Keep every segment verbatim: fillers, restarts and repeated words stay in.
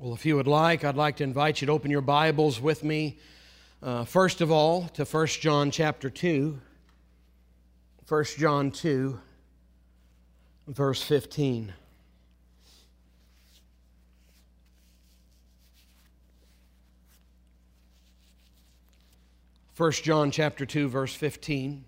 Well, if you would like, I'd like to invite you to open your Bibles with me, uh, first of all, to First John chapter two. First John two, verse fifteen. First John chapter two, verse fifteen.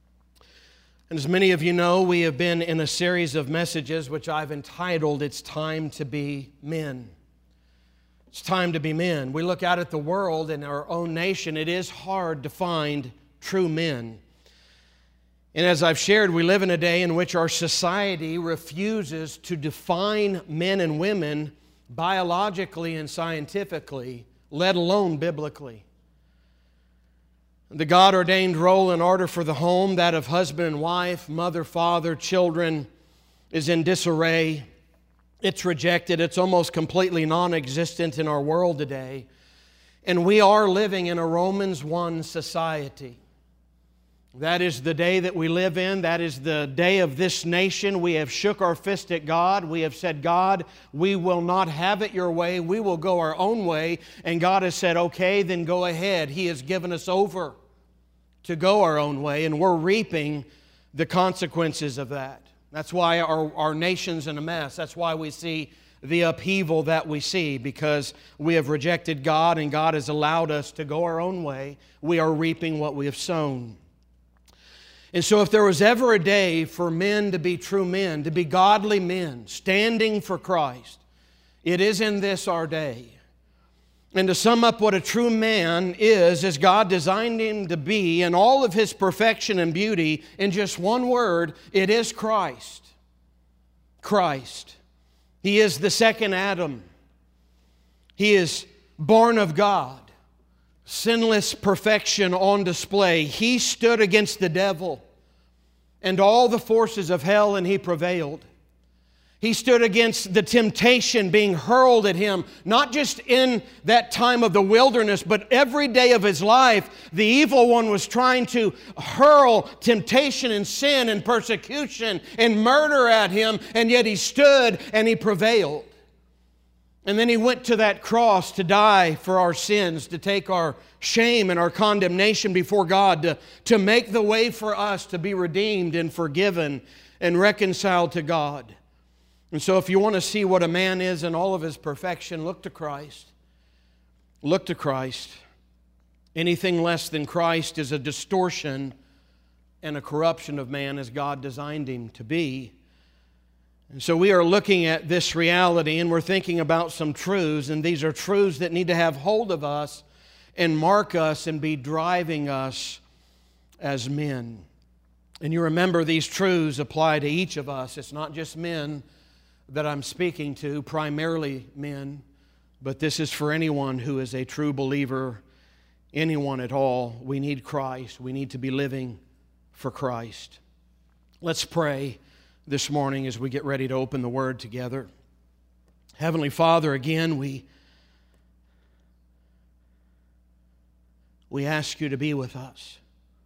And as many of you know, we have been in a series of messages which I've entitled, It's Time to Be Men. It's time to be men. We look out at the world and our own nation, it is hard to find true men. And as I've shared, we live in a day in which our society refuses to define men and women biologically and scientifically, let alone biblically. The God-ordained role and order for the home, that of husband and wife, mother, father, children, is in disarray. It's rejected. It's almost completely non-existent in our world today. And we are living in a Romans one society. That is the day that we live in. That is the day of this nation. We have shook our fist at God. We have said, God, we will not have it your way. We will go our own way. And God has said, okay, then go ahead. He has given us over to go our own way, and we're reaping the consequences of that. That's why our, our nation's in a mess. That's why we see the upheaval that we see, because we have rejected God and God has allowed us to go our own way. We are reaping what we have sown. And so if there was ever a day for men to be true men, to be godly men, standing for Christ, it is in this our day. And to sum up what a true man is, as God designed him to be in all of his perfection and beauty, in just one word, it is Christ. Christ. He is the second Adam. He is born of God. Sinless perfection on display. He stood against the devil and all the forces of hell, and He prevailed. He stood against the temptation being hurled at Him, not just in that time of the wilderness, but every day of His life. The evil one was trying to hurl temptation and sin and persecution and murder at Him, and yet He stood and He prevailed. And then He went to that cross to die for our sins, to take our shame and our condemnation before God, to, to make the way for us to be redeemed and forgiven and reconciled to God. And so if you want to see what a man is in all of his perfection, look to Christ. Look to Christ. Anything less than Christ is a distortion and a corruption of man as God designed him to be. And so we are looking at this reality and we're thinking about some truths, and these are truths that need to have hold of us and mark us and be driving us as men. And you remember these truths apply to each of us. It's not just men that I'm speaking to, primarily men, but this is for anyone who is a true believer, anyone at all. We need Christ. We need to be living for Christ. Let's pray this morning as we get ready to open the Word together. Heavenly Father, again, we, we ask You to be with us.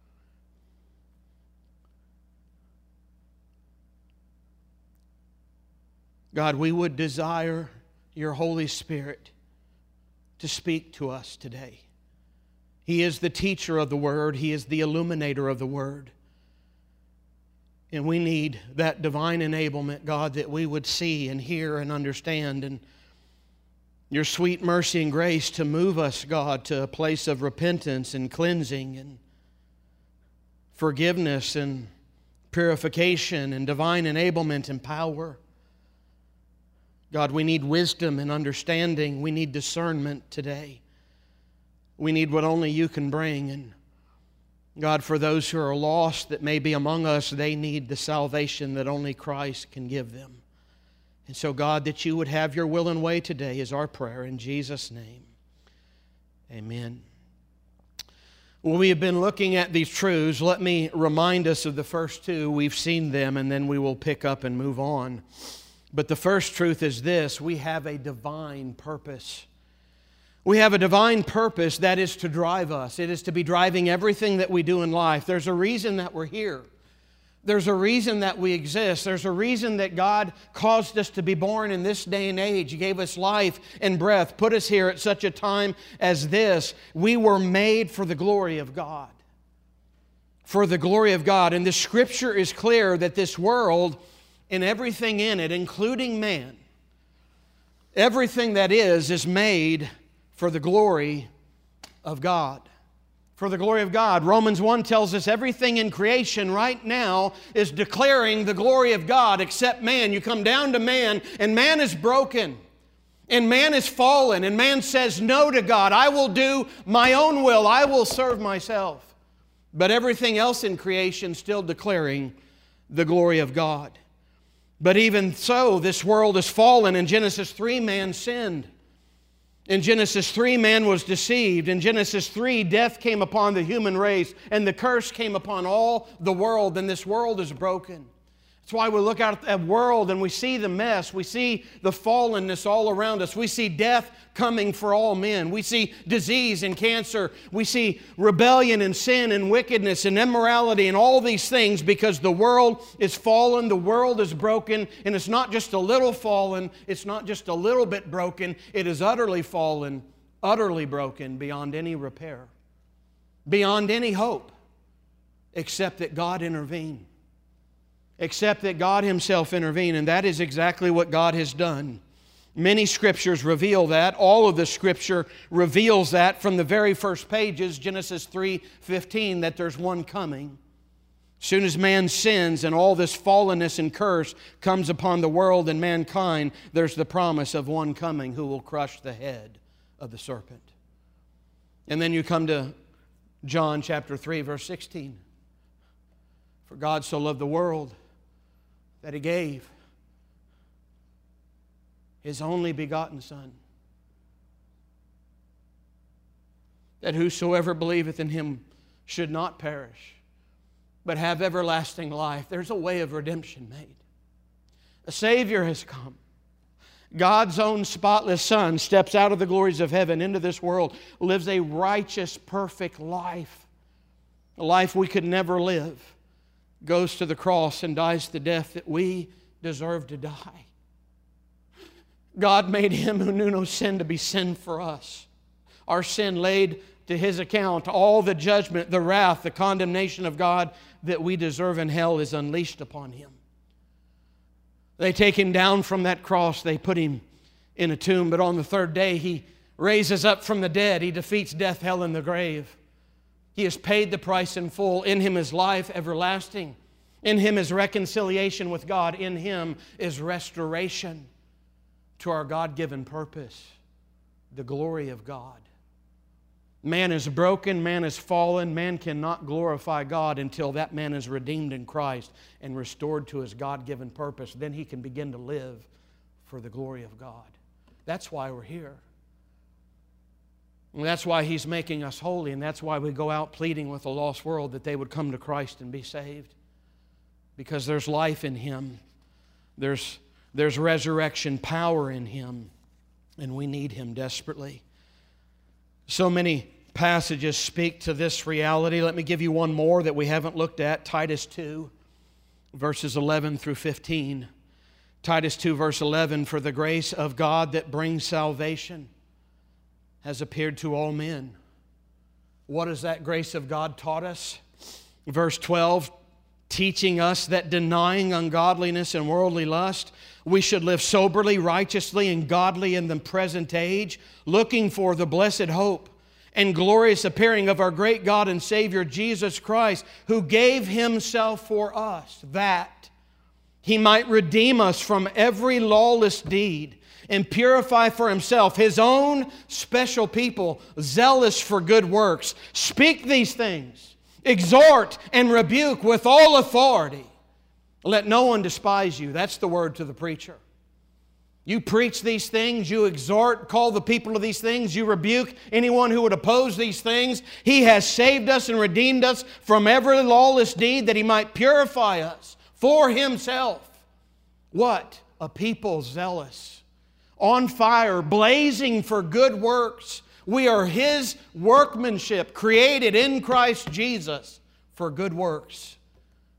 God, we would desire Your Holy Spirit to speak to us today. He is the teacher of the Word. He is the illuminator of the Word. And we need that divine enablement, God, that we would see and hear and understand, and Your sweet mercy and grace to move us, God, to a place of repentance and cleansing and forgiveness and purification and divine enablement and power. God, we need wisdom and understanding. We need discernment today. We need what only You can bring. And God, for those who are lost that may be among us, they need the salvation that only Christ can give them. And so, God, that You would have Your will and way today is our prayer. In Jesus' name, amen. Well, we have been looking at these truths. Let me remind us of the first two. We've seen them, and then we will pick up and move on. But the first truth is this: we have a divine purpose. We have a divine purpose that is to drive us. It is to be driving everything that we do in life. There's a reason that we're here. There's a reason that we exist. There's a reason that God caused us to be born in this day and age. He gave us life and breath, put us here at such a time as this. We were made for the glory of God. For the glory of God. And the Scripture is clear that this world and everything in it, including man, everything that is, is made for the glory of God. For the glory of God. Romans one tells us everything in creation right now is declaring the glory of God except man. You come down to man, and man is broken. And man is fallen. And man says no to God. I will do my own will. I will serve myself. But everything else in creation still declaring the glory of God. But even so, this world is fallen. In Genesis three, man sinned. In Genesis three, man was deceived. In Genesis three, death came upon the human race, and the curse came upon all the world, and this world is broken. That's why we look out at that world and we see the mess. We see the fallenness all around us. We see death coming for all men. We see disease and cancer. We see rebellion and sin and wickedness and immorality and all these things because the world is fallen, the world is broken, and it's not just a little fallen, it's not just a little bit broken, it is utterly fallen, utterly broken beyond any repair, beyond any hope, except that God intervened. Except that God Himself intervened, and that is exactly what God has done. Many Scriptures reveal that. All of the Scripture reveals that from the very first pages, Genesis three fifteen, that there's one coming. As soon as man sins and all this fallenness and curse comes upon the world and mankind, there's the promise of one coming who will crush the head of the serpent. And then you come to John chapter three, verse sixteen. For God so loved the world that He gave His only begotten Son, that whosoever believeth in Him should not perish, but have everlasting life. There's a way of redemption made. A Savior has come. God's own spotless Son steps out of the glories of heaven into this world, lives a righteous, perfect life, a life we could never live, goes to the cross and dies the death that we deserve to die. God made Him who knew no sin to be sin for us. Our sin laid to His account. All the judgment, the wrath, the condemnation of God that we deserve in hell is unleashed upon Him. They take Him down from that cross. They put Him in a tomb. But on the third day, He raises up from the dead. He defeats death, hell, and the grave. He has paid the price in full. In Him is life everlasting. In Him is reconciliation with God. In Him is restoration to our God-given purpose, the glory of God. Man is broken, man is fallen, man cannot glorify God until that man is redeemed in Christ and restored to his God-given purpose. Then he can begin to live for the glory of God. That's why we're here. And that's why He's making us holy, and that's why we go out pleading with the lost world that they would come to Christ and be saved. Because there's life in Him. There's, there's resurrection power in Him, and we need Him desperately. So many passages speak to this reality. Let me give you one more that we haven't looked at. Titus two, verses eleven through fifteen. Titus two, verse eleven, for the grace of God that brings salvation has appeared to all men. What has that grace of God taught us? Verse twelve, teaching us that denying ungodliness and worldly lust, we should live soberly, righteously, and godly in the present age, looking for the blessed hope and glorious appearing of our great God and Savior Jesus Christ, who gave Himself for us, that He might redeem us from every lawless deed and purify for Himself His own special people, zealous for good works. Speak these things, exhort and rebuke with all authority. Let no one despise you. That's the word to the preacher. You preach these things, you exhort, call the people to these things, you rebuke anyone who would oppose these things. He has saved us and redeemed us from every lawless deed that He might purify us for Himself. What? A people zealous, on fire, blazing for good works. We are His workmanship, created in Christ Jesus for good works,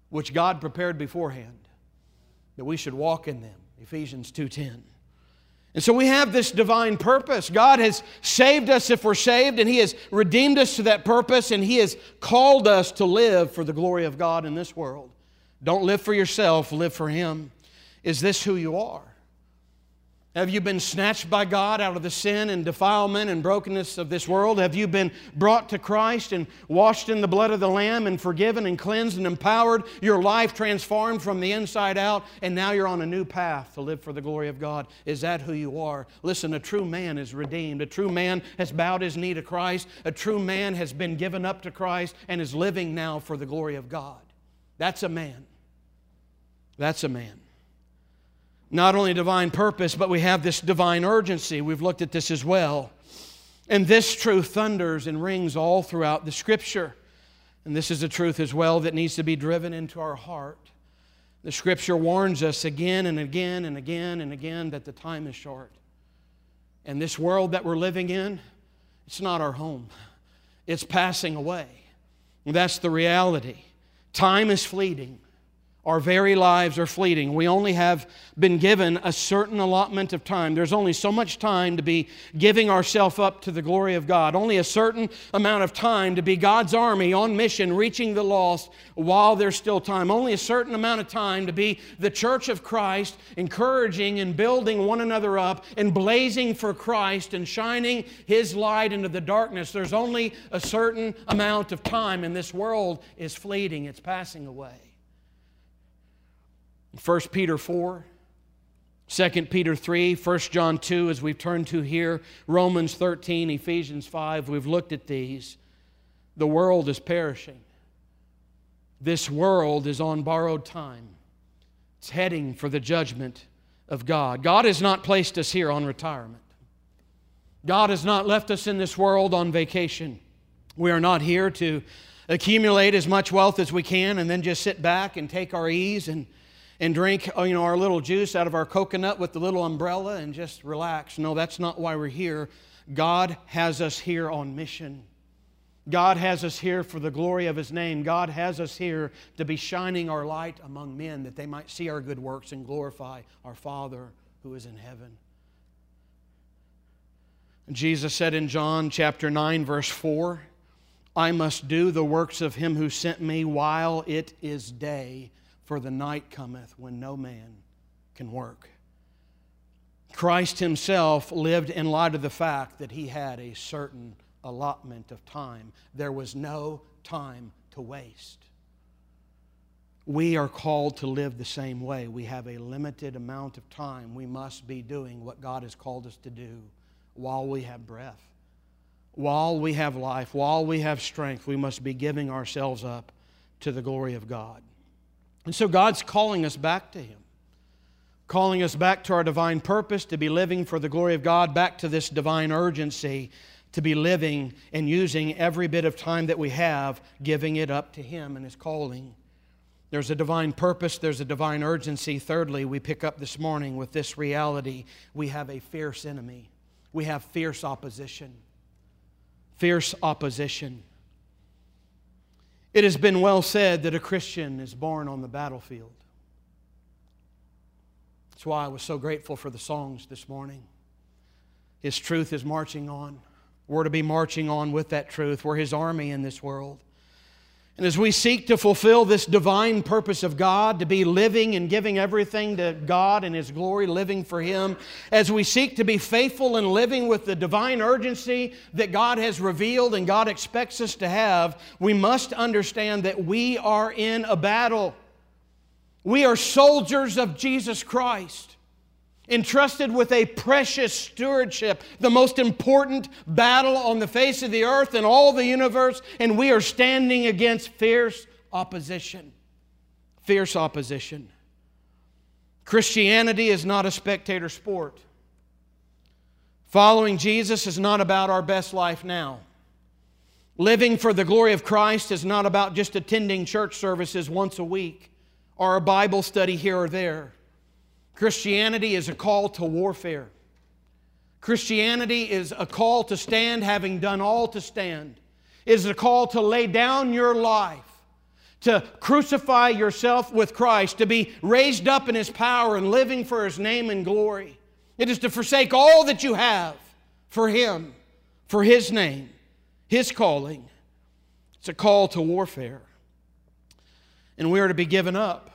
which God prepared beforehand, that we should walk in them. Ephesians two ten. And so we have this divine purpose. God has saved us if we're saved, and He has redeemed us to that purpose, and He has called us to live for the glory of God in this world. Don't live for yourself, live for Him. Is this who you are? Have you been snatched by God out of the sin and defilement and brokenness of this world? Have you been brought to Christ and washed in the blood of the Lamb and forgiven and cleansed and empowered, your life transformed from the inside out, and now you're on a new path to live for the glory of God? Is that who you are? Listen, a true man is redeemed. A true man has bowed his knee to Christ. A true man has been given up to Christ and is living now for the glory of God. That's a man. That's a man. Not only divine purpose, but we have this divine urgency. We've looked at this as well. And this truth thunders and rings all throughout the Scripture. And this is a truth as well that needs to be driven into our heart. The Scripture warns us again and again and again and again that the time is short. And this world that we're living in, it's not our home. It's passing away. And that's the reality. Time is fleeting. Our very lives are fleeting. We only have been given a certain allotment of time. There's only so much time to be giving ourselves up to the glory of God. Only a certain amount of time to be God's army on mission, reaching the lost while there's still time. Only a certain amount of time to be the church of Christ, encouraging and building one another up and blazing for Christ and shining His light into the darkness. There's only a certain amount of time, and this world is fleeting. It's passing away. First Peter four, Second Peter three, First John two, as we've turned to here, Romans thirteen, Ephesians five, we've looked at these. The world is perishing. This world is on borrowed time. It's heading for the judgment of God. God has not placed us here on retirement. God has not left us in this world on vacation. We are not here to accumulate as much wealth as we can and then just sit back and take our ease and and drink, you know, our little juice out of our coconut with the little umbrella and just relax. No, that's not why we're here. God has us here on mission. God has us here for the glory of His name. God has us here to be shining our light among men, that they might see our good works and glorify our Father who is in heaven. Jesus said in John chapter nine, verse four, I must do the works of Him who sent me while it is day, for the night cometh when no man can work. Christ Himself lived in light of the fact that He had a certain allotment of time. There was no time to waste. We are called to live the same way. We have a limited amount of time. We must be doing what God has called us to do while we have breath, while we have life, while we have strength. We must be giving ourselves up to the glory of God. And so God's calling us back to Him, calling us back to our divine purpose, to be living for the glory of God, back to this divine urgency, to be living and using every bit of time that we have, giving it up to Him and His calling. There's a divine purpose, there's a divine urgency. Thirdly, we pick up this morning with this reality. We have a fierce enemy. We have fierce opposition. Fierce opposition. It has been well said that a Christian is born on the battlefield. That's why I was so grateful for the songs this morning. His truth is marching on. We're to be marching on with that truth. We're His army in this world. And as we seek to fulfill this divine purpose of God, to be living and giving everything to God and His glory, living for Him, as we seek to be faithful and living with the divine urgency that God has revealed and God expects us to have, we must understand that we are in a battle. We are soldiers of Jesus Christ, entrusted with a precious stewardship, the most important battle on the face of the earth and all the universe, and we are standing against fierce opposition. Fierce opposition. Christianity is not a spectator sport. Following Jesus is not about our best life now. Living for the glory of Christ is not about just attending church services once a week or a Bible study here or there. Christianity is a call to warfare. Christianity is a call to stand having done all to stand. It is a call to lay down your life, to crucify yourself with Christ, to be raised up in His power and living for His name and glory. It is to forsake all that you have for Him, for His name, His calling. It's a call to warfare. And we are to be given up.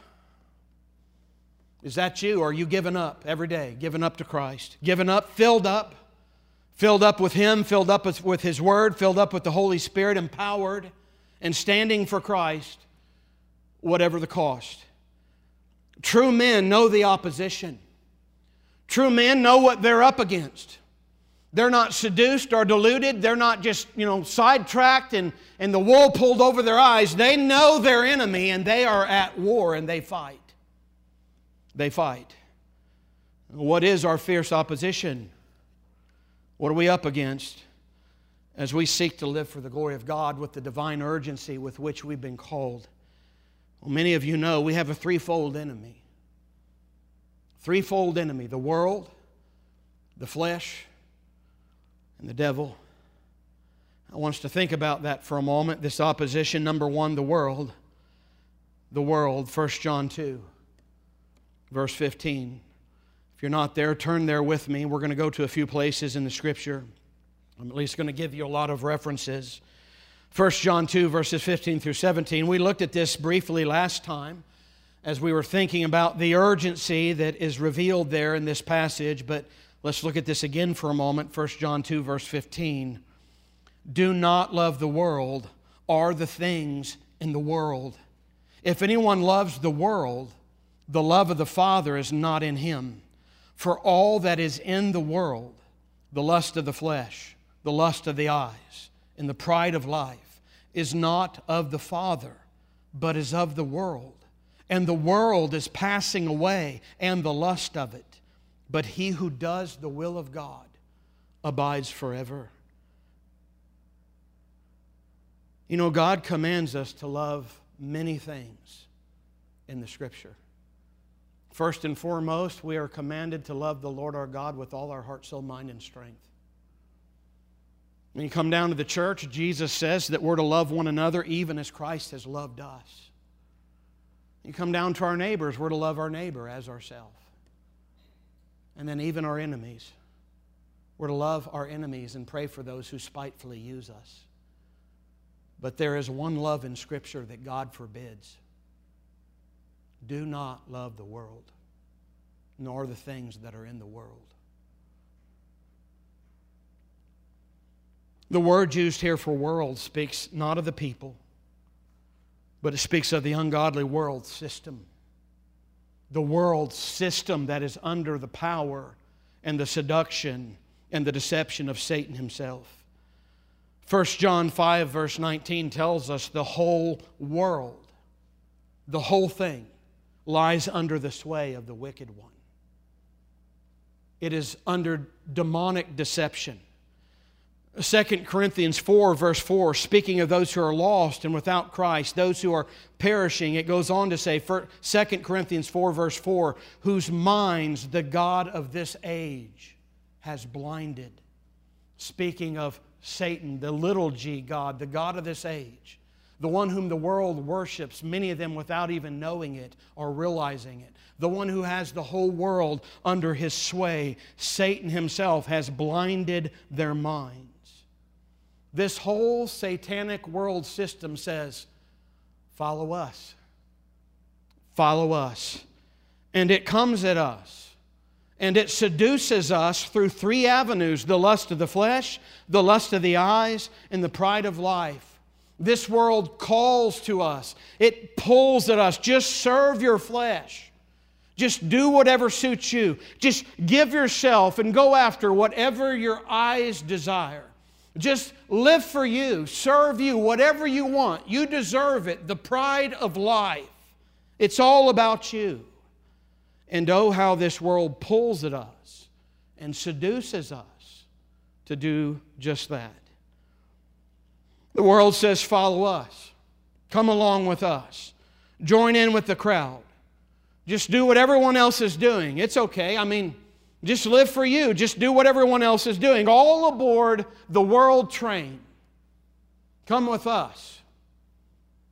Is that you? Or are you given up every day? Given up to Christ? Given up, filled up, filled up with Him, filled up with His Word, filled up with the Holy Spirit, empowered, and standing for Christ, whatever the cost. True men know the opposition. True men know what they're up against. They're not seduced or deluded. They're not just, you know, sidetracked and, and the wool pulled over their eyes. They know their enemy and they are at war and they fight. They fight. What is our fierce opposition? What are we up against as we seek to live for the glory of God with the divine urgency with which we've been called? Well, many of you know we have a threefold enemy. Threefold enemy: the world, the flesh, and the devil. I want us to think about that for a moment. This opposition, number one, the world. The world, First John two, verse fifteen. If you're not there, turn there with me. We're going to go to a few places in the Scripture. I'm at least going to give you a lot of references. First John two, verses fifteen through seventeen. We looked at this briefly last time as we were thinking about the urgency that is revealed there in this passage, but let's look at this again for a moment. First John two, verse fifteen. Do not love the world or the things in the world. If anyone loves the world, the love of the Father is not in him. For all that is in the world, the lust of the flesh, the lust of the eyes, and the pride of life, is not of the Father, but is of the world. And the world is passing away, and the lust of it. But he who does the will of God abides forever. You know, God commands us to love many things in the Scripture. First and foremost, we are commanded to love the Lord our God with all our heart, soul, mind, and strength. When you come down to the church, Jesus says that we're to love one another even as Christ has loved us. You come down to our neighbors, we're to love our neighbor as ourselves. And then even our enemies. We're to love our enemies and pray for those who spitefully use us. But there is one love in Scripture that God forbids. Do not love the world, nor the things that are in the world. The word used here for world speaks not of the people, but it speaks of the ungodly world system. The world system that is under the power and the seduction and the deception of Satan himself. First John five, verse nineteen tells us the whole world, the whole thing, lies under the sway of the wicked one. It is under demonic deception. Second Corinthians four, verse four, speaking of those who are lost and without Christ, those who are perishing, it goes on to say, Second Corinthians four, verse four, whose minds the God of this age has blinded. Speaking of Satan, the little g God, the God of this age, the one whom the world worships, many of them without even knowing it or realizing it. The one who has the whole world under his sway, Satan himself, has blinded their minds. This whole satanic world system says, follow us. Follow us. And it comes at us. And it seduces us through three avenues: the lust of the flesh, the lust of the eyes, and the pride of life. This world calls to us. It pulls at us. Just serve your flesh. Just do whatever suits you. Just give yourself and go after whatever your eyes desire. Just live for you, serve you, whatever you want. You deserve it. The pride of life. It's all about you. And oh, how this world pulls at us and seduces us to do just that. The world says, follow us. Come along with us. Join in with the crowd. Just do what everyone else is doing. It's okay. I mean, just live for you. Just do what everyone else is doing. All aboard the world train. Come with us.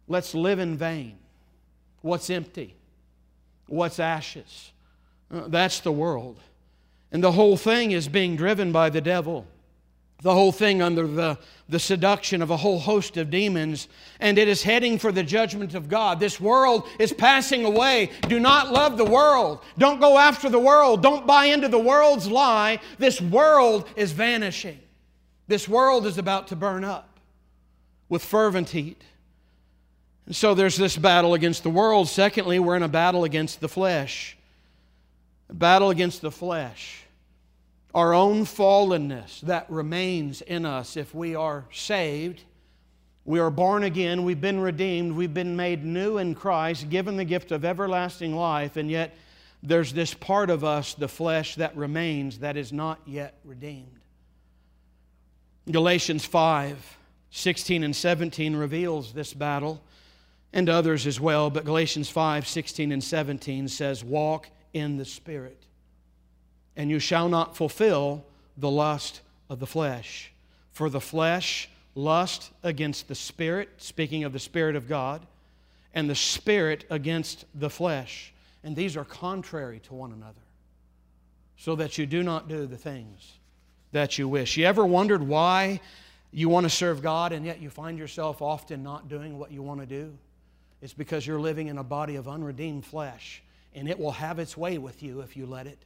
Let's live in vain. What's empty? What's ashes? Uh, that's the world. And the whole thing is being driven by the devil. The whole thing under the, the seduction of a whole host of demons. And it is heading for the judgment of God. This world is passing away. Do not love the world. Don't go after the world. Don't buy into the world's lie. This world is vanishing. This world is about to burn up with fervent heat. And so there's this battle against the world. Secondly, we're in a battle against the flesh. A battle against the flesh. Our own fallenness that remains in us if we are saved. We are born again. We've been redeemed. We've been made new in Christ, given the gift of everlasting life. And yet there's this part of us, the flesh, that remains that is not yet redeemed. Galatians five, sixteen and seventeen reveals this battle. And others as well, but Galatians five, sixteen and seventeen says, walk in the Spirit, and you shall not fulfill the lust of the flesh. For the flesh lusts against the Spirit, speaking of the Spirit of God, and the Spirit against the flesh. And these are contrary to one another, so that you do not do the things that you wish. You ever wondered why you want to serve God and yet you find yourself often not doing what you want to do? It's because you're living in a body of unredeemed flesh, and it will have its way with you if you let it.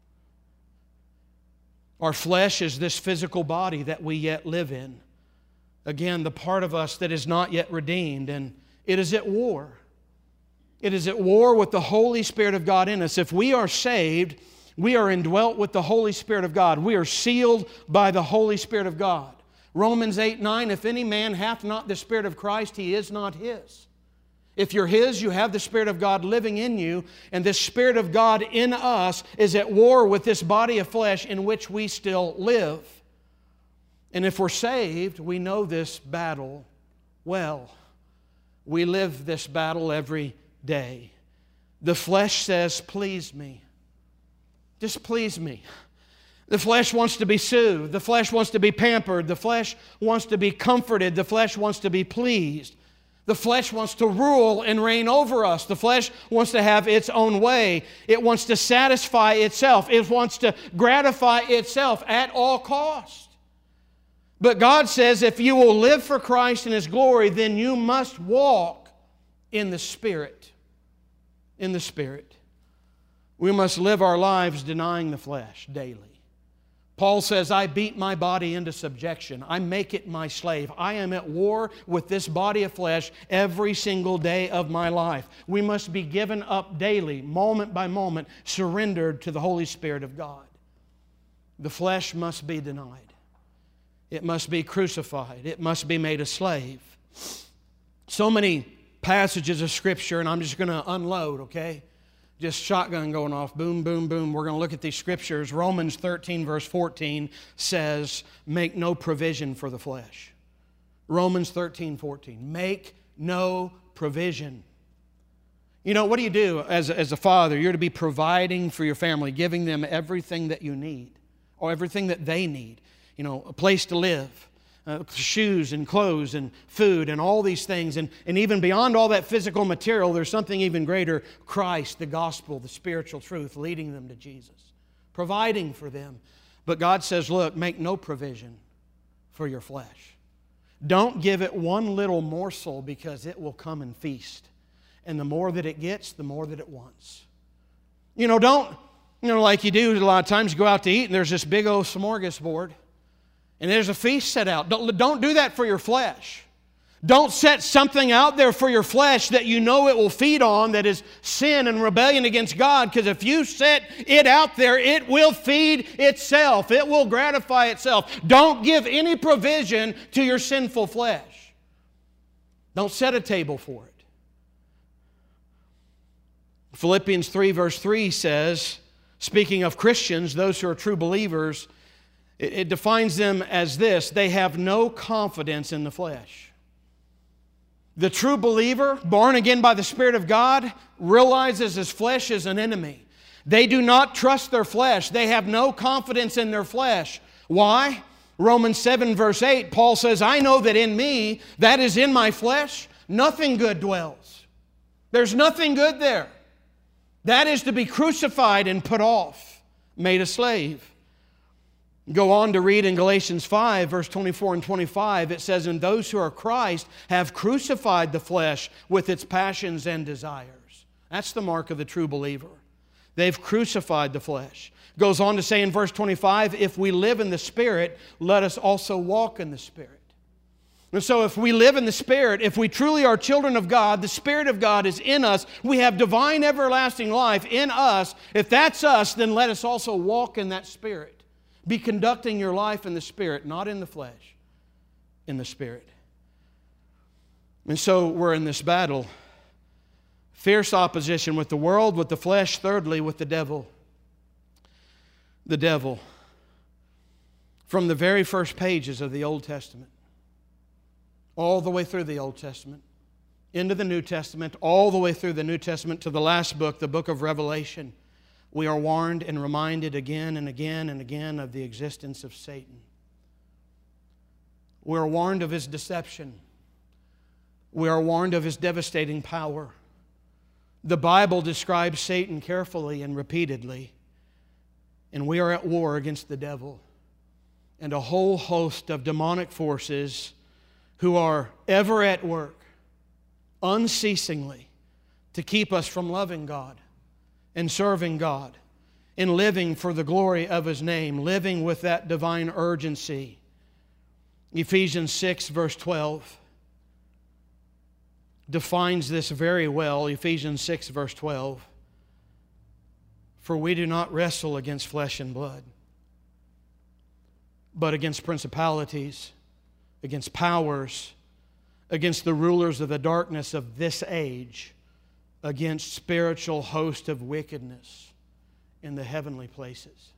Our flesh is this physical body that we yet live in. Again, the part of us that is not yet redeemed, and it is at war. It is at war with the Holy Spirit of God in us. If we are saved, we are indwelt with the Holy Spirit of God. We are sealed by the Holy Spirit of God. Romans eight, nine, if any man hath not the Spirit of Christ, he is not his. If you're His, you have the Spirit of God living in you, and this Spirit of God in us is at war with this body of flesh in which we still live. And if we're saved, we know this battle well. We live this battle every day. The flesh says, please me. Just please me. The flesh wants to be soothed. The flesh wants to be pampered. The flesh wants to be comforted. The flesh wants to be pleased. The flesh wants to rule and reign over us. The flesh wants to have its own way. It wants to satisfy itself. It wants to gratify itself at all cost. But God says if you will live for Christ and His glory, then you must walk in the Spirit. In the Spirit. We must live our lives denying the flesh daily. Paul says, I beat my body into subjection. I make it my slave. I am at war with this body of flesh every single day of my life. We must be given up daily, moment by moment, surrendered to the Holy Spirit of God. The flesh must be denied. It must be crucified. It must be made a slave. So many passages of Scripture, and I'm just going to unload, okay? Just shotgun going off, boom, boom, boom. We're going to look at these scriptures. Romans thirteen, verse fourteen says, make no provision for the flesh. Romans thirteen, fourteen. Make no provision. You know, what do you do as a, as a father? You're to be providing for your family, giving them everything that you need, or everything that they need. You know, a place to live. Uh, shoes and clothes and food and all these things. And, and even beyond all that physical material, there's something even greater. Christ, the gospel, the spiritual truth, leading them to Jesus. Providing for them. But God says, look, make no provision for your flesh. Don't give it one little morsel because it will come and feast. And the more that it gets, the more that it wants. You know, don't, you know, like you do a lot of times, you go out to eat and there's this big old smorgasbord. And there's a feast set out. Don't, don't do that for your flesh. Don't set something out there for your flesh that you know it will feed on that is sin and rebellion against God. Because if you set it out there, it will feed itself. It will gratify itself. Don't give any provision to your sinful flesh. Don't set a table for it. Philippians three verse three says, speaking of Christians, those who are true believers, it defines them as this: they have no confidence in the flesh. The true believer, born again by the Spirit of God, realizes his flesh is an enemy. They do not trust their flesh. They have no confidence in their flesh. Why? Romans seven verse eight, Paul says, I know that in me, that is in my flesh, nothing good dwells. There's nothing good there. That is to be crucified and put off, made a slave. Go on to read in Galatians five, verse twenty-four and twenty-five, it says, "And those who are Christ have crucified the flesh with its passions and desires." That's the mark of the true believer. They've crucified the flesh. Goes on to say in verse twenty-five, "If we live in the Spirit, let us also walk in the Spirit." And so if we live in the Spirit, if we truly are children of God, the Spirit of God is in us, we have divine everlasting life in us. If that's us, then let us also walk in that Spirit. Be conducting your life in the Spirit, not in the flesh, in the Spirit. And so we're in this battle. Fierce opposition with the world, with the flesh, thirdly, with the devil. The devil. From the very first pages of the Old Testament, all the way through the Old Testament, into the New Testament, all the way through the New Testament to the last book, the book of Revelation, we are warned and reminded again and again and again of the existence of Satan. We are warned of his deception. We are warned of his devastating power. The Bible describes Satan carefully and repeatedly, and we are at war against the devil and a whole host of demonic forces who are ever at work, unceasingly, to keep us from loving God and serving God and living for the glory of His name, living with that divine urgency. Ephesians six, verse twelve, defines this very well. Ephesians six, verse twelve. "For we do not wrestle against flesh and blood, but against principalities, against powers, against the rulers of the darkness of this age, against spiritual hosts of wickedness in the heavenly places."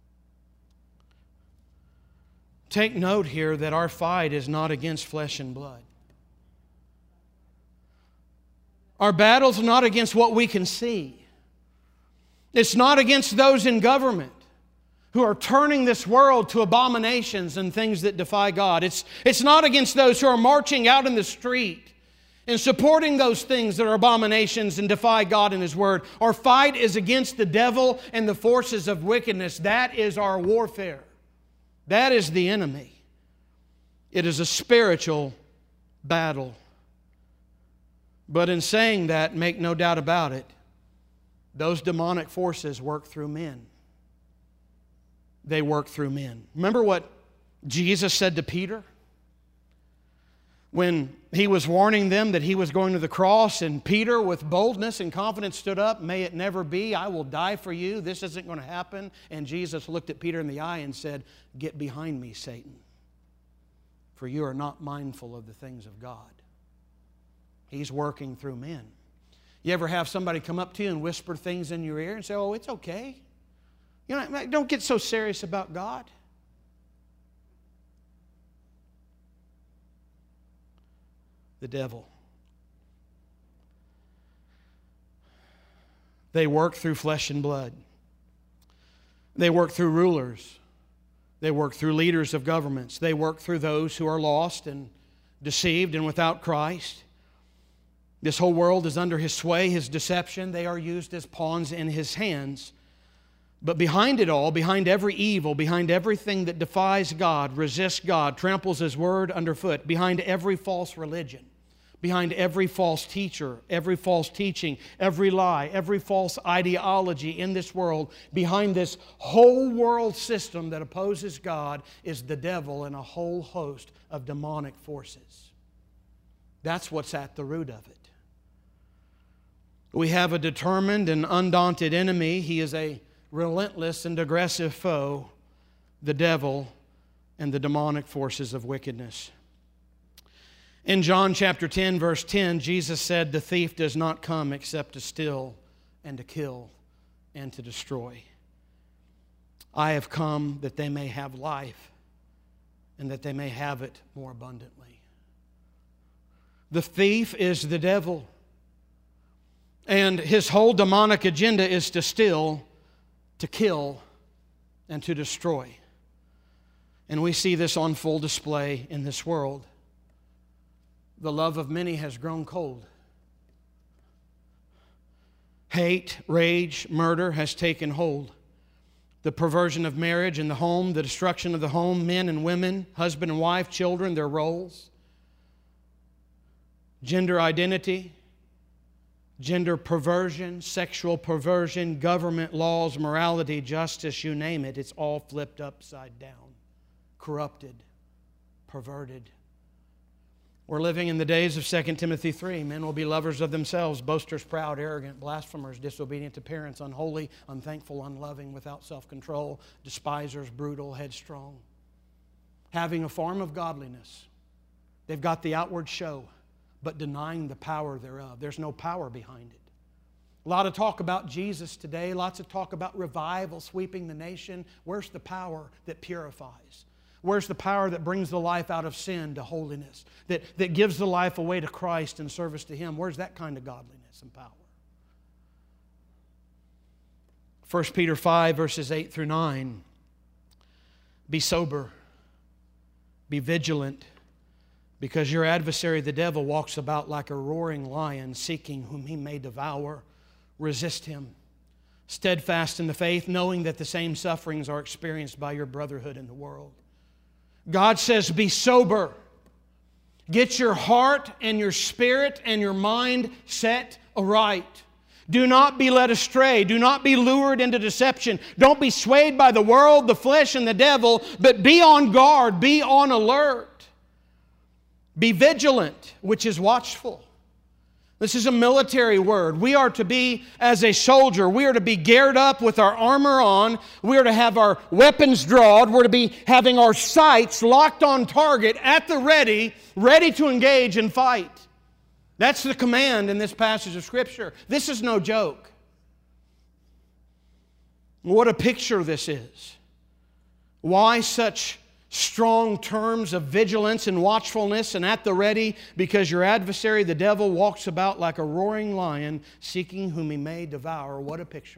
Take note here that our fight is not against flesh and blood. Our battle's not against what we can see. It's not against those in government who are turning this world to abominations and things that defy God. It's, it's not against those who are marching out in the street and supporting those things that are abominations and defy God and His Word. Our fight is against the devil and the forces of wickedness. That is our warfare. That is the enemy. It is a spiritual battle. But in saying that, make no doubt about it, those demonic forces work through men. They work through men. Remember what Jesus said to Peter when He was warning them that He was going to the cross, and Peter with boldness and confidence stood up, "May it never be, I will die for you, this isn't going to happen." And Jesus looked at Peter in the eye and said, "Get behind me, Satan, for you are not mindful of the things of God." He's working through men. You ever have somebody come up to you and whisper things in your ear and say, "Oh, it's okay. You know, don't get so serious about God." The devil. They work through flesh and blood. They work through rulers. They work through leaders of governments. They work through those who are lost and deceived and without Christ. This whole world is under His sway, His deception. They are used as pawns in His hands. But behind it all, behind every evil, behind everything that defies God, resists God, tramples His Word underfoot, behind every false religion, behind every false teacher, every false teaching, every lie, every false ideology in this world, behind this whole world system that opposes God is the devil and a whole host of demonic forces. That's what's at the root of it. We have a determined and undaunted enemy. He is a relentless and aggressive foe, the devil and the demonic forces of wickedness. In John chapter ten, verse ten, Jesus said, "The thief does not come except to steal and to kill and to destroy. I have come that they may have life and that they may have it more abundantly." The thief is the devil, and his whole demonic agenda is to steal, to kill, and to destroy. And we see this on full display in this world. the love of many has grown cold. Hate, rage, murder has taken hold. The perversion of marriage and the home, the destruction of the home, men and women, husband and wife, children, their roles, gender identity, gender perversion, sexual perversion, government laws, morality, justice, you name it, it's all flipped upside down, corrupted, perverted. We're living in the days of Second Timothy three. Men will be lovers of themselves, boasters, proud, arrogant, blasphemers, disobedient to parents, unholy, unthankful, unloving, without self-control, despisers, brutal, headstrong. Having a form of godliness. They've got the outward show, but denying the power thereof. There's no power behind it. A lot of talk about Jesus today. Lots of talk about revival sweeping the nation. Where's the power that purifies? Where's the power that brings the life out of sin to holiness? That, that gives the life away to Christ and service to Him? Where's that kind of godliness and power? First Peter five, verses eight through nine. Be sober. Be vigilant. Because your adversary, the devil, walks about like a roaring lion, seeking whom he may devour. Resist him. Steadfast in the faith, knowing that the same sufferings are experienced by your brotherhood in the world. God says, be sober. Get your heart and your spirit and your mind set aright. Do not be led astray. Do not be lured into deception. Don't be swayed by the world, the flesh, and the devil, but be on guard. Be on alert. Be vigilant, which is watchful. This is a military word. We are to be as a soldier. We are to be geared up with our armor on. We are to have our weapons drawn. We're to be having our sights locked on target at the ready, ready to engage and fight. That's the command in this passage of Scripture. This is no joke. What a picture this is. Why such strong terms of vigilance and watchfulness and at the ready? Because your adversary, the devil, walks about like a roaring lion, seeking whom he may devour. What a picture.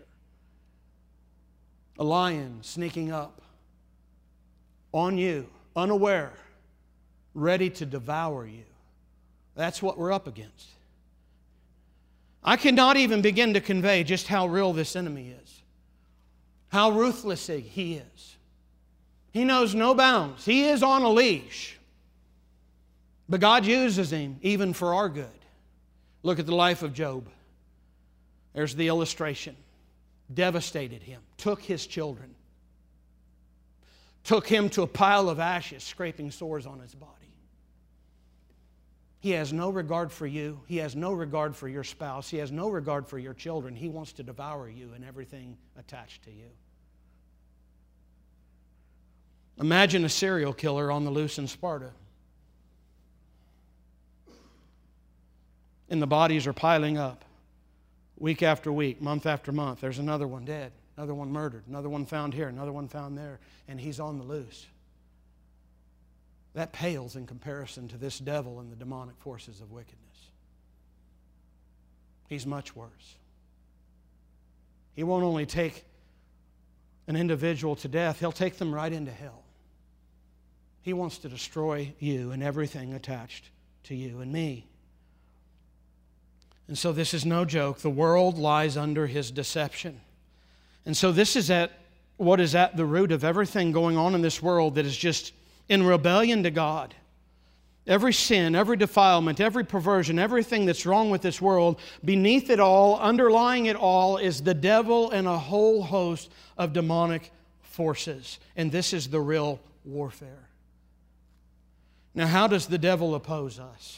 A lion sneaking up on you, unaware, ready to devour you. That's what we're up against. I cannot even begin to convey just how real this enemy is, how ruthless he is. He knows no bounds. He is on a leash. But God uses him even for our good. Look at the life of Job. There's the illustration. Devastated him. Took his children. Took him to a pile of ashes, scraping sores on his body. He has no regard for you. He has no regard for your spouse. He has no regard for your children. He wants to devour you and everything attached to you. Imagine a serial killer on the loose in Sparta. And the bodies are piling up. Week after week, month after month. There's another one dead, another one murdered, another one found here, another one found there. And he's on the loose. That pales in comparison to this devil and the demonic forces of wickedness. He's much worse. He won't only take an individual to death, he'll take them right into hell. He wants to destroy you and everything attached to you and me. And so this is no joke. The world lies under his deception. And so this is at what is at the root of everything going on in this world that is just in rebellion to God. Every sin, every defilement, every perversion, everything that's wrong with this world, beneath it all, underlying it all, is the devil and a whole host of demonic forces. And this is the real warfare. Now, how does the devil oppose us?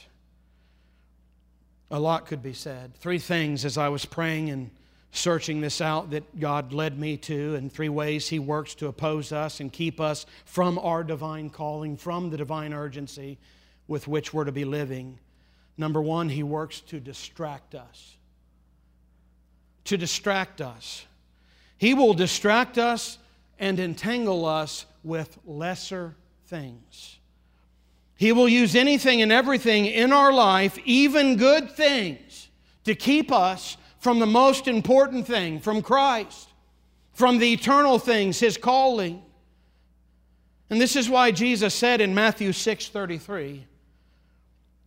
A lot could be said. Three things as I was praying and searching this out that God led me to, and three ways He works to oppose us and keep us from our divine calling, from the divine urgency with which we're to be living. Number one, He works to distract us. To distract us. He will distract us and entangle us with lesser things. He will use anything and everything in our life, even good things, to keep us from the most important thing, from Christ, from the eternal things, His calling. And this is why Jesus said in Matthew six thirty-three,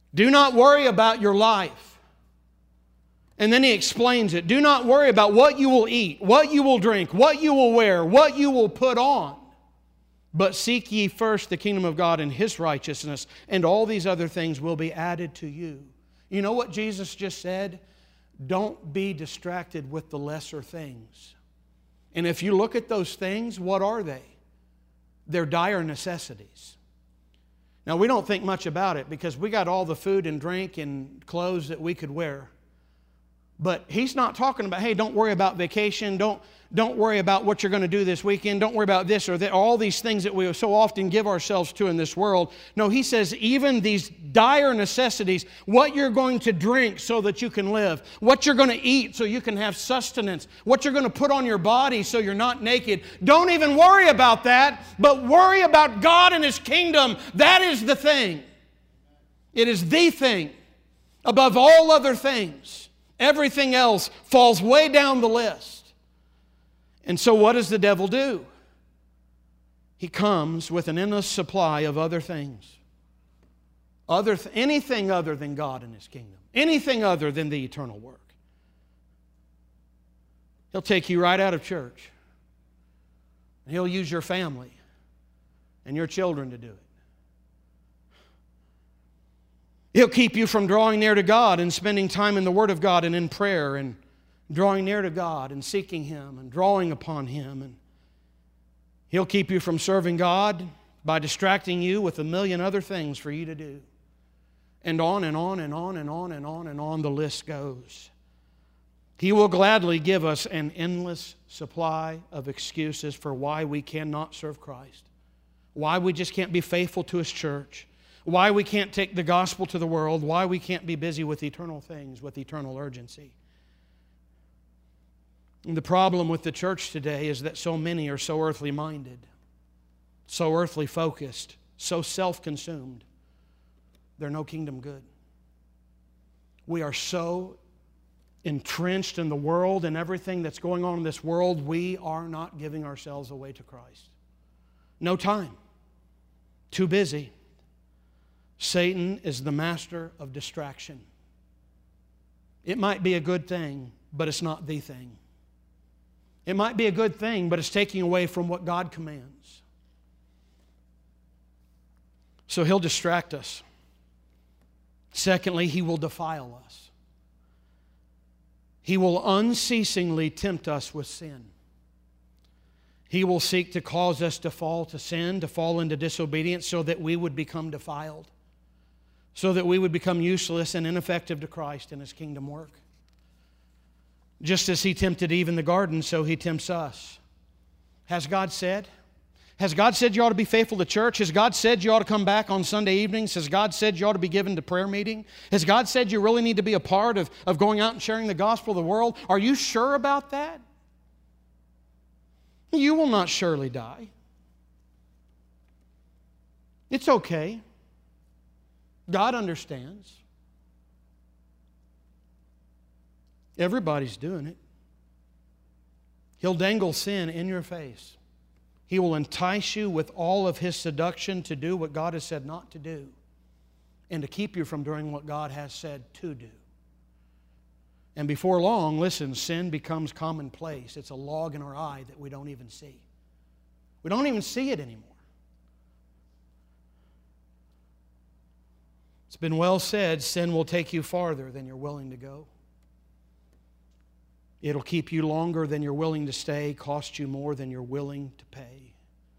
Do not worry about your life. And then he explains it. Do not worry about what you will eat, what you will drink, what you will wear, what you will put on. But seek ye first the kingdom of God and His righteousness, and all these other things will be added to you. You know what Jesus just said? Don't be distracted with the lesser things. And if you look at those things, what are they? They're dire necessities. Now, we don't think much about it because we got all the food and drink and clothes that we could wear. But He's not talking about, hey, don't worry about vacation. Don't, don't worry about what you're going to do this weekend. Don't worry about this or that. All these things that we so often give ourselves to in this world. No, He says even these dire necessities, what you're going to drink so that you can live, what you're going to eat so you can have sustenance, what you're going to put on your body so you're not naked. Don't even worry about that, but worry about God and His kingdom. That is the thing. It is the thing above all other things. Everything else falls way down the list. And so what does the devil do? He comes with an endless supply of other things. Other th- anything other than God and His kingdom. Anything other than the eternal work. He'll take you right out of church. And he'll use your family and your children to do it. He'll keep you from drawing near to God and spending time in the Word of God and in prayer and drawing near to God and seeking Him and drawing upon Him. And He'll keep you from serving God by distracting you with a million other things for you to do. And on and on and on and on and on and on the list goes. He will gladly give us an endless supply of excuses for why we cannot serve Christ, why we just can't be faithful to His church, why we can't take the gospel to the world, why we can't be busy with eternal things, with eternal urgency. And the problem with the church today is that so many are so earthly minded, so earthly focused, so self-consumed. They're no kingdom good. We are so entrenched in the world and everything that's going on in this world, we are not giving ourselves away to Christ. No time. Too busy. Satan is the master of distraction. It might be a good thing, but it's not the thing. It might be a good thing, but it's taking away from what God commands. So he'll distract us. Secondly, he will defile us. He will unceasingly tempt us with sin. He will seek to cause us to fall to sin, to fall into disobedience, so that we would become defiled, so that we would become useless and ineffective to Christ and His kingdom work. Just as He tempted Eve in the garden, so He tempts us. Has God said? Has God said you ought to be faithful to church? Has God said you ought to come back on Sunday evenings? Has God said you ought to be given to prayer meeting? Has God said you really need to be a part of, of going out and sharing the gospel of the world? Are you sure about that? You will not surely die. It's okay. God understands. Everybody's doing it. He'll dangle sin in your face. He will entice you with all of his seduction to do what God has said not to do and to keep you from doing what God has said to do. And before long, listen, sin becomes commonplace. It's a log in our eye that we don't even see. We don't even see it anymore. It's been well said, sin will take you farther than you're willing to go. It'll keep you longer than you're willing to stay, cost you more than you're willing to pay.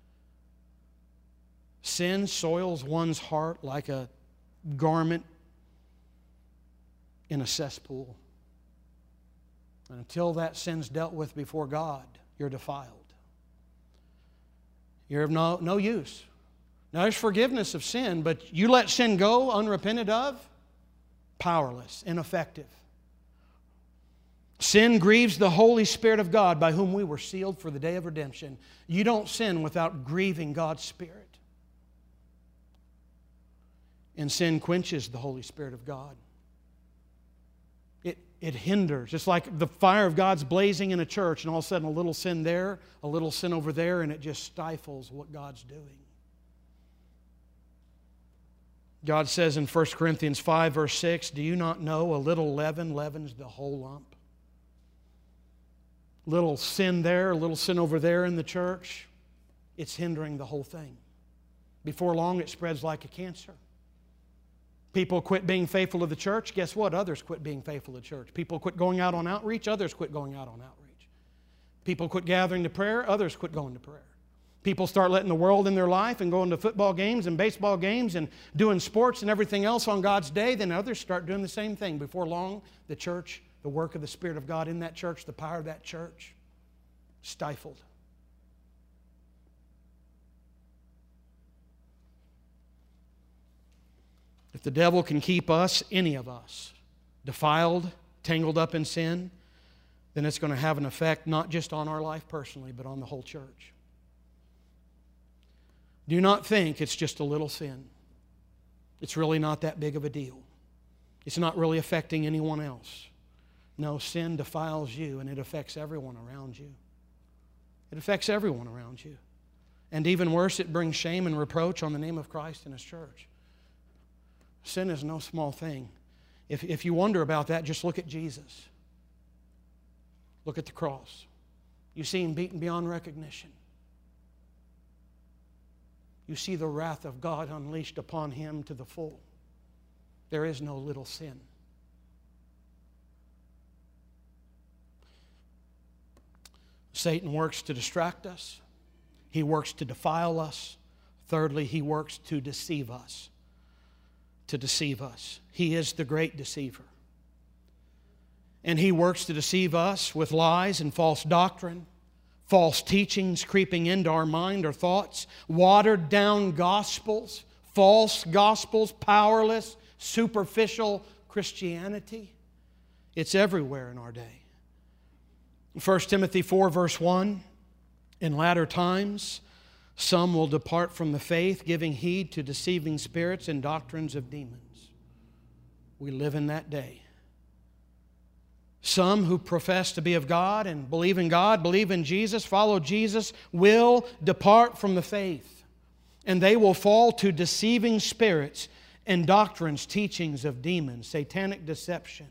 Sin soils one's heart like a garment in a cesspool. And until that sin's dealt with before God, you're defiled. You're of no, no use. Now, there's forgiveness of sin, but you let sin go unrepented of, powerless, ineffective. Sin grieves the Holy Spirit of God by whom we were sealed for the day of redemption. You don't sin without grieving God's Spirit. And sin quenches the Holy Spirit of God. It, it hinders. It's like the fire of God's blazing in a church, and all of a sudden a little sin there, a little sin over there, and it just stifles what God's doing. God says in First Corinthians five, verse six, do you not know a little leaven leavens the whole lump? Little sin there, a little sin over there in the church, it's hindering the whole thing. Before long, it spreads like a cancer. People quit being faithful to the church. Guess what? Others quit being faithful to church. People quit going out on outreach. Others quit going out on outreach. People quit gathering to prayer. Others quit going to prayer. People start letting the world in their life and going to football games and baseball games and doing sports and everything else on God's day. Then others start doing the same thing. Before long, the church, the work of the Spirit of God in that church, the power of that church, stifled. If the devil can keep us, any of us, defiled, tangled up in sin, then it's going to have an effect not just on our life personally, but on the whole church. Do not think it's just a little sin. It's really not that big of a deal. It's not really affecting anyone else. No, sin defiles you, and it affects everyone around you. It affects everyone around you. And even worse, it brings shame and reproach on the name of Christ and His church. Sin is no small thing. If, if you wonder about that, just look at Jesus. Look at the cross. You see Him beaten beyond recognition. You see the wrath of God unleashed upon Him to the full. There is no little sin. Satan works to distract us. He works to defile us. Thirdly, he works to deceive us. To deceive us. He is the great deceiver. And he works to deceive us with lies and false doctrine, false teachings creeping into our mind or thoughts, watered down gospels, false gospels, powerless, superficial Christianity. It's everywhere in our day. First Timothy four, verse one, in latter times some will depart from the faith, giving heed to deceiving spirits and doctrines of demons. We live in that day. Some who profess to be of God and believe in God, believe in Jesus, follow Jesus, will depart from the faith. And they will fall to deceiving spirits and doctrines, teachings of demons, satanic deception.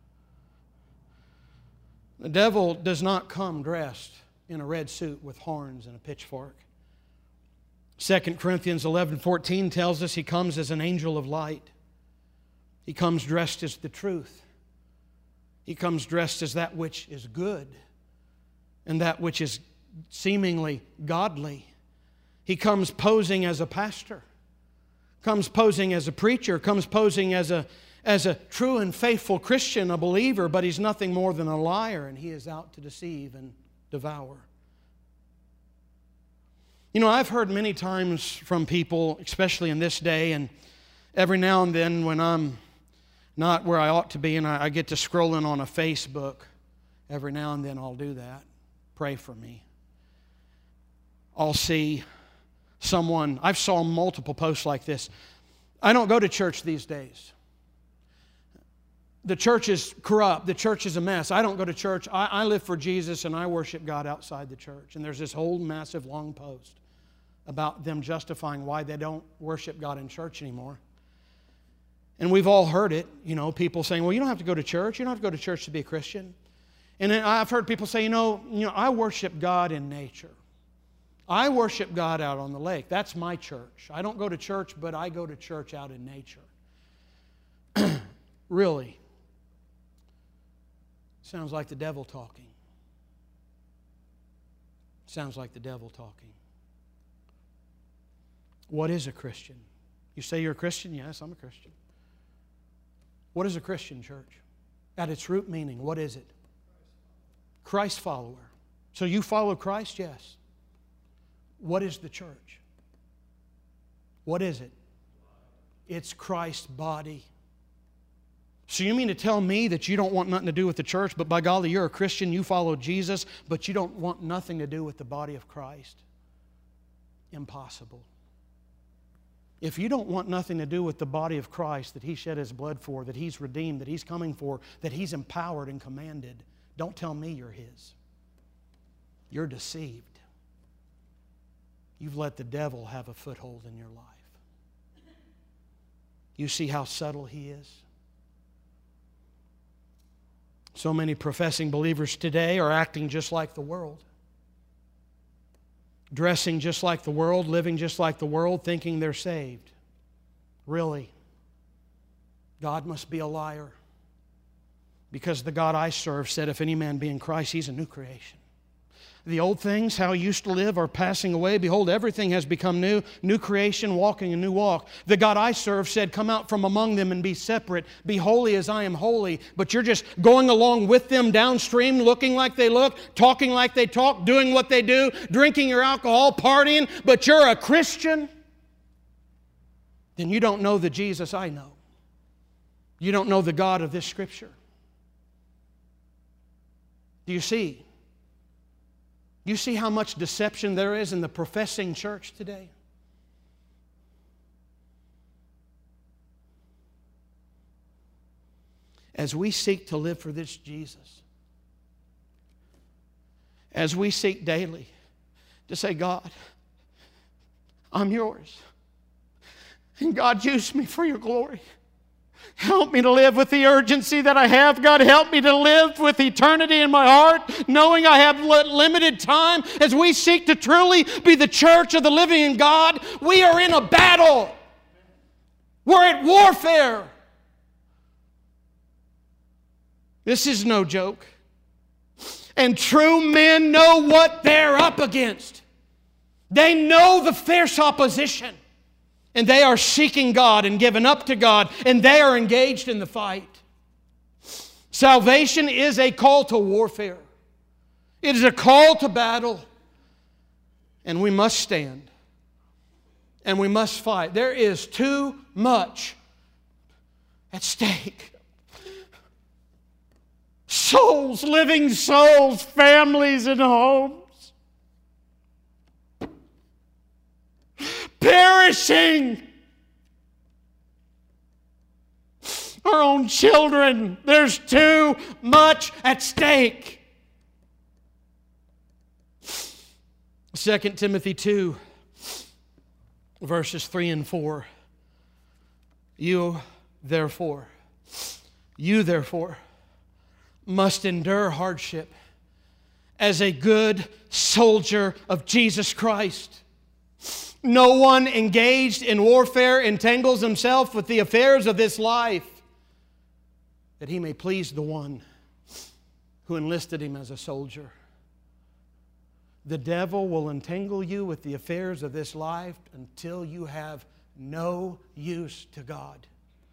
The devil does not come dressed in a red suit with horns and a pitchfork. Second Corinthians eleven fourteen tells us he comes as an angel of light. He comes dressed as the truth. He comes dressed as that which is good and that which is seemingly godly. He comes posing as a pastor, comes posing as a preacher, comes posing as a, as a true and faithful Christian, a believer, but he's nothing more than a liar, and he is out to deceive and devour. You know, I've heard many times from people, especially in this day, and every now and then when I'm not where I ought to be and I, I get to scrolling on a Facebook, every now and then I'll do that. Pray for me. I'll see someone, I've saw multiple posts like this. I don't go to church these days. The church is corrupt. The church is a mess. I don't go to church. I, I live for Jesus and I worship God outside the church. And there's this whole massive long post about them justifying why they don't worship God in church anymore. And we've all heard it, you know, people saying, well, you don't have to go to church. You don't have to go to church to be a Christian. And then I've heard people say, you know, you know, I worship God in nature. I worship God out on the lake. That's my church. I don't go to church, but I go to church out in nature. Really? Sounds like the devil talking. Sounds like the devil talking. What is a Christian? You say you're a Christian? Yes, I'm a Christian. What is a Christian, church? At its root meaning, what is it? Christ follower. So you follow Christ? Yes. What is the church? What is it? It's Christ's body. So you mean to tell me that you don't want nothing to do with the church, but by golly, you're a Christian, you follow Jesus, but you don't want nothing to do with the body of Christ? Impossible. If you don't want nothing to do with the body of Christ that He shed His blood for, that He's redeemed, that He's coming for, that He's empowered and commanded, don't tell me you're His. You're deceived. You've let the devil have a foothold in your life. You see how subtle he is? So many professing believers today are acting just like the world. Dressing just like the world, living just like the world, thinking they're saved. Really? God must be a liar. Because the God I serve said, if any man be in Christ, he's a new creation. The old things, how you used to live, are passing away. Behold, everything has become new. New creation, walking a new walk. The God I serve said, come out from among them and be separate. Be holy as I am holy. But you're just going along with them downstream, looking like they look, talking like they talk, doing what they do, drinking your alcohol, partying, but you're a Christian. Then you don't know the Jesus I know. You don't know the God of this Scripture. Do you see? You see how much deception there is in the professing church today? As we seek to live for this Jesus, as we seek daily to say, God, I'm yours. And God, use me for your glory. Help me to live with the urgency that I have. God, help me to live with eternity in my heart, knowing I have limited time. As we seek to truly be the church of the living God, we are in a battle. We're at warfare. This is no joke. And true men know what they're up against. They know the fierce opposition. And they are seeking God and given up to God, and they are engaged in the fight. Salvation is a call to warfare. It is a call to battle. And we must stand. And we must fight. There is too much at stake. Souls, living souls, families and homes. Perishing. Our own children. There's too much at stake. Second Timothy two, verses three and four. You therefore, you therefore must endure hardship as a good soldier of Jesus Christ. No one engaged in warfare entangles himself with the affairs of this life, that he may please the one who enlisted him as a soldier. The devil will entangle you with the affairs of this life until you have no use to God.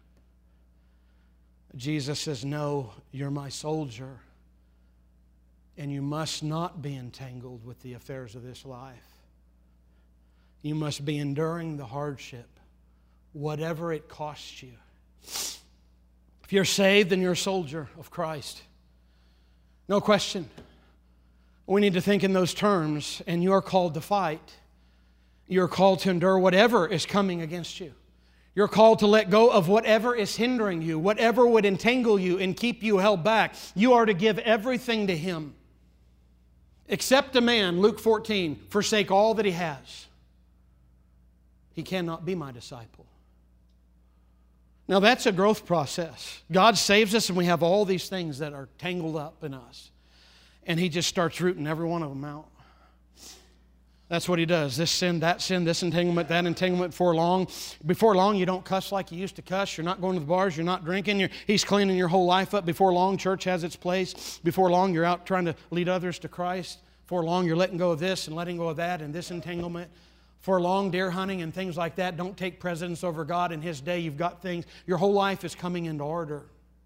Jesus says, no, you're my soldier, and you must not be entangled with the affairs of this life. You must be enduring the hardship, whatever it costs you. If you're saved, then you're a soldier of Christ. No question. We need to think in those terms, and you're called to fight. You're called to endure whatever is coming against you. You're called to let go of whatever is hindering you, whatever would entangle you and keep you held back. You are to give everything to Him. Except a man, Luke fourteen, forsake all that he has. He cannot be my disciple. Now that's a growth process. God saves us and we have all these things that are tangled up in us. And He just starts rooting every one of them out. That's what He does. This sin, that sin, this entanglement, that entanglement. Before long, before long you don't cuss like you used to cuss. You're not going to the bars. You're not drinking. You're, he's cleaning your whole life up. Before long, church has its place. Before long, you're out trying to lead others to Christ. Before long, you're letting go of this and letting go of that and this entanglement. For long, deer hunting and things like that don't take precedence over God. In His day, you've got things. Your whole life is coming into order.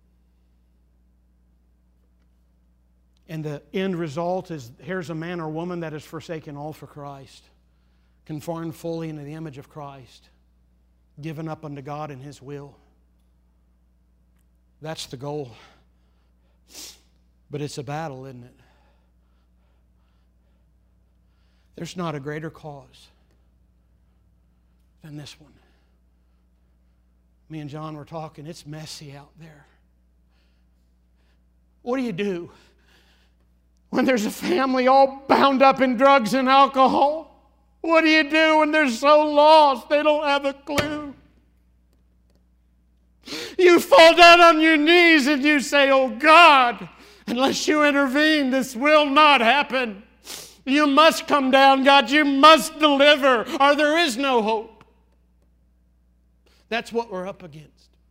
And the end result is, here's a man or woman that has forsaken all for Christ, conformed fully into the image of Christ, given up unto God and His will. That's the goal. But it's a battle, isn't it? There's not a greater cause than this one. Me and John were talking. It's messy out there. What do you do when there's a family all bound up in drugs and alcohol? What do you do when they're so lost they don't have a clue? You fall down on your knees and you say, oh God, unless you intervene, this will not happen. You must come down, God. You must deliver, or there is no hope. That's what we're up against.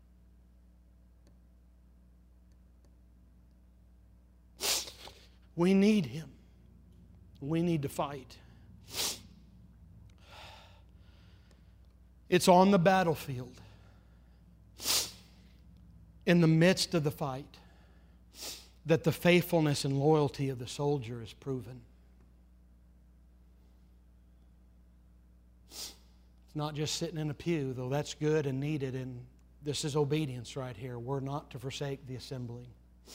We need Him. We need to fight. It's on the battlefield, in the midst of the fight, that the faithfulness and loyalty of the soldier is proven. It's not just sitting in a pew, though that's good and needed, and this is obedience right here. We're not to forsake the assembling.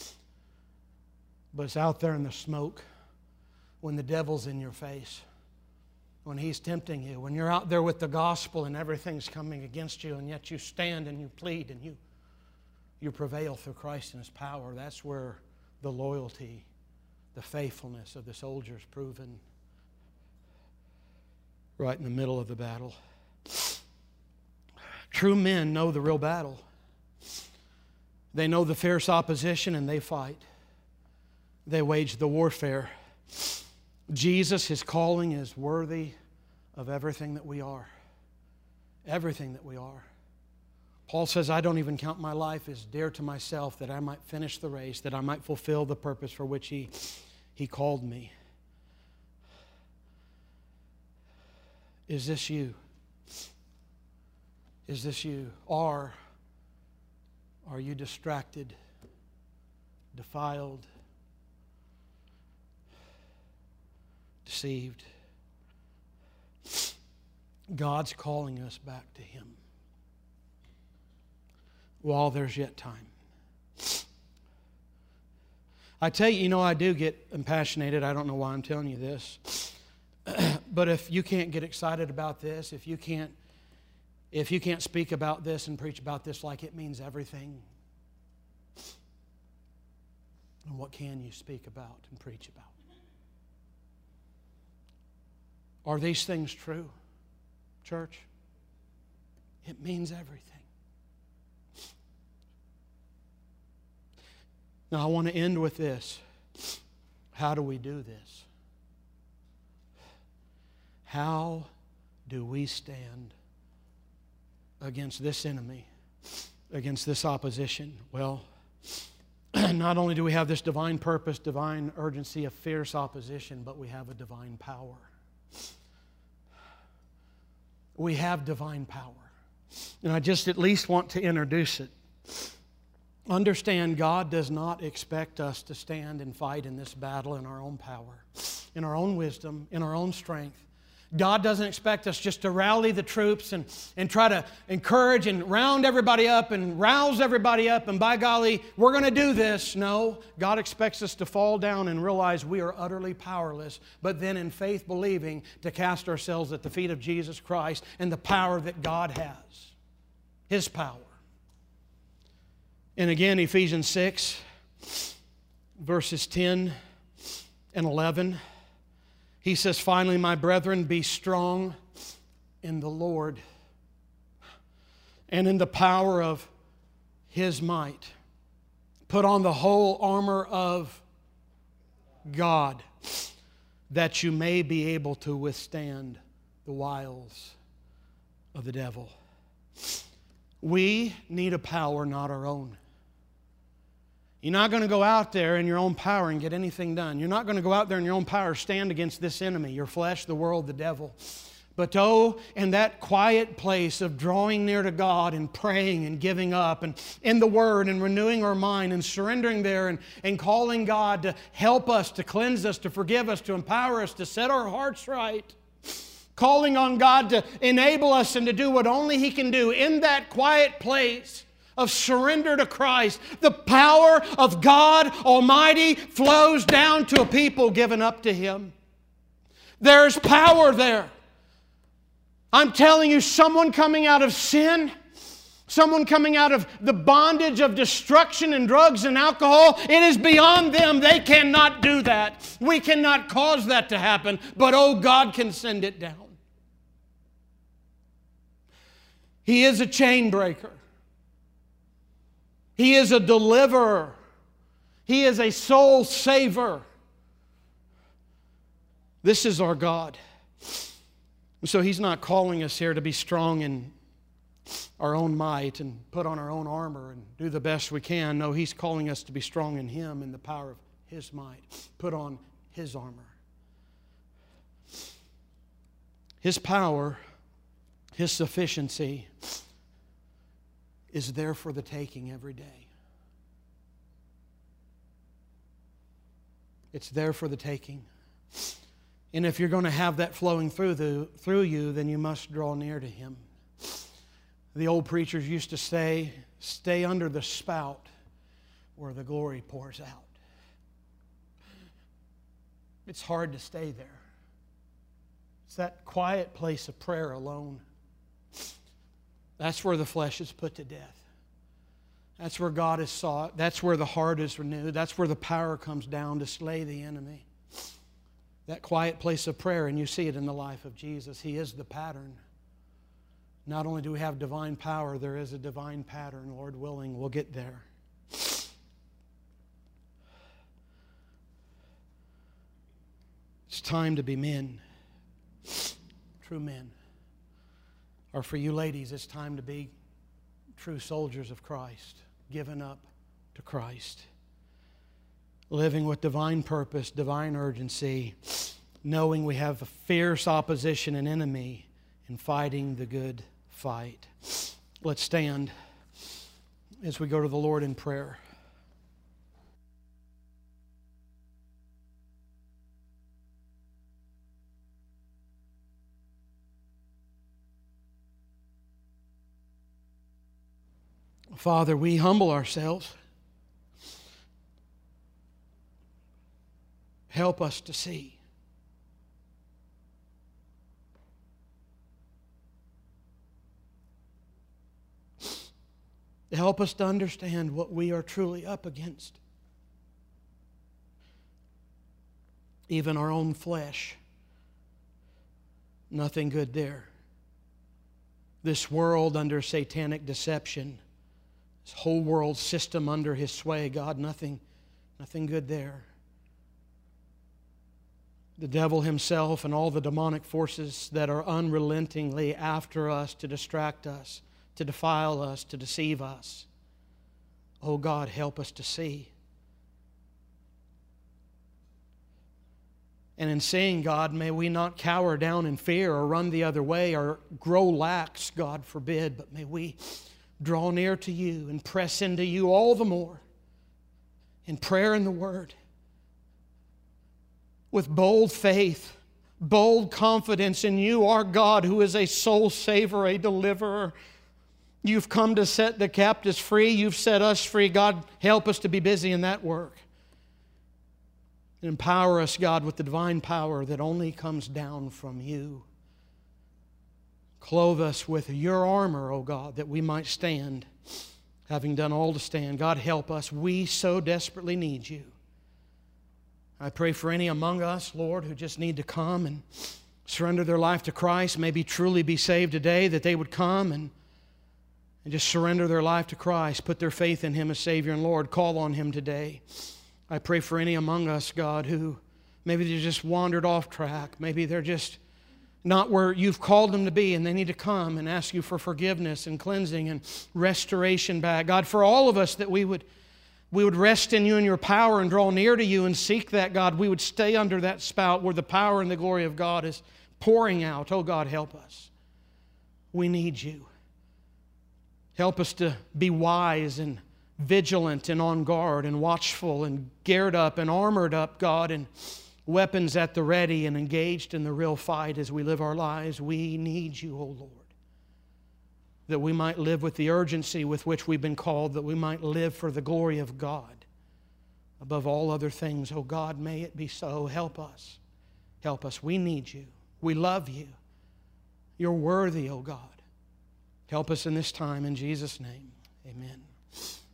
But it's out there in the smoke, when the devil's in your face, when he's tempting you, when you're out there with the gospel and everything's coming against you, and yet you stand and you plead and you, you prevail through Christ and His power. That's where the loyalty, the faithfulness of the soldier is proven, right in the middle of the battle. True men know the real battle. They know the fierce opposition and they fight. They wage the warfare. Jesus, His calling is worthy of everything that we are. Everything that we are. Paul says, I don't even count my life as dear to myself, that I might finish the race, that I might fulfill the purpose for which He, he called me. Is this you? Is this you? Or are you distracted, defiled, deceived? God's calling us back to Him while there's yet time. I tell you, you know, I do get impassionated. I don't know why I'm telling you this. But if you can't get excited about this, if you can't, if you can't speak about this and preach about this like it means everything, then what can you speak about and preach about? Are these things true, church? It means everything. Now, I want to end with this. How do we do this? How do we stand against this enemy, against this opposition? Well, not only do we have this divine purpose, divine urgency of fierce opposition, but we have a divine power. We have divine power. And I just at least want to introduce it. Understand, God does not expect us to stand and fight in this battle in our own power, in our own wisdom, in our own strength. God doesn't expect us just to rally the troops and, and try to encourage and round everybody up and rouse everybody up and by golly, we're going to do this. No, God expects us to fall down and realize we are utterly powerless, but then in faith believing to cast ourselves at the feet of Jesus Christ and the power that God has. His power. And again, Ephesians six, verses ten and eleven. He says, finally, my brethren, be strong in the Lord and in the power of His might. Put on the whole armor of God, that you may be able to withstand the wiles of the devil. We need a power not our own. You're not going to go out there in your own power and get anything done. You're not going to go out there in your own power stand against this enemy, your flesh, the world, the devil. But oh, in that quiet place of drawing near to God and praying and giving up and in the Word and renewing our mind and surrendering there and, and calling God to help us, to cleanse us, to forgive us, to empower us, to set our hearts right. Calling on God to enable us and to do what only He can do in that quiet place of surrender to Christ. The power of God Almighty flows down to a people given up to Him. There's power there. I'm telling you, someone coming out of sin, someone coming out of the bondage of destruction and drugs and alcohol, it is beyond them. They cannot do that. We cannot cause that to happen, but oh, God can send it down. He is a chain breaker. He is a deliverer. He is a soul saver. This is our God. So He's not calling us here to be strong in our own might and put on our own armor and do the best we can. No, He's calling us to be strong in Him in the power of His might. Put on His armor. His power, His sufficiency is there for the taking every day. It's there for the taking. And if you're going to have that flowing through, the, through you, then you must draw near to Him. The old preachers used to say, stay under the spout where the glory pours out. It's hard to stay there. It's that quiet place of prayer alone. That's where the flesh is put to death. That's where God is sought. That's where the heart is renewed. That's where the power comes down to slay the enemy. That quiet place of prayer, and you see it in the life of Jesus. He is the pattern. Not only do we have divine power, there is a divine pattern. Lord willing, we'll get there. It's time to be men. True men. Or for you ladies, it's time to be true soldiers of Christ, given up to Christ. Living with divine purpose, divine urgency, knowing we have a fierce opposition and enemy in fighting the good fight. Let's stand as we go to the Lord in prayer. Father, we humble ourselves. Help us to see. Help us to understand what we are truly up against. Even our own flesh. Nothing good there. This world under satanic deception. This whole world system under His sway. God, nothing, nothing good there. The devil himself and all the demonic forces that are unrelentingly after us to distract us, to defile us, to deceive us. Oh God, help us to see. And in seeing, God, may we not cower down in fear or run the other way or grow lax, God forbid, but may we draw near to You and press into You all the more in prayer and the Word. With bold faith, bold confidence in You, our God, who is a soul saver, a deliverer. You've come to set the captives free. You've set us free. God, help us to be busy in that work. And empower us, God, with the divine power that only comes down from You. Clothe us with Your armor, O God, that we might stand, having done all to stand. God, help us. We so desperately need You. I pray for any among us, Lord, who just need to come and surrender their life to Christ, maybe truly be saved today, that they would come and, and just surrender their life to Christ, put their faith in Him as Savior and Lord, call on Him today. I pray for any among us, God, who maybe they just wandered off track, maybe they're just not where You've called them to be, and they need to come and ask You for forgiveness and cleansing and restoration back. God, for all of us, that we would We would rest in You and Your power and draw near to You and seek that, God. We would stay under that spout where the power and the glory of God is pouring out. Oh, God, help us. We need You. Help us to be wise and vigilant and on guard and watchful and geared up and armored up, God, and weapons at the ready and engaged in the real fight as we live our lives. We need You, oh Lord. That we might live with the urgency with which we've been called, that we might live for the glory of God above all other things. Oh God, may it be so. Help us. Help us. We need You. We love You. You're worthy, oh God. Help us in this time. In Jesus' name, amen.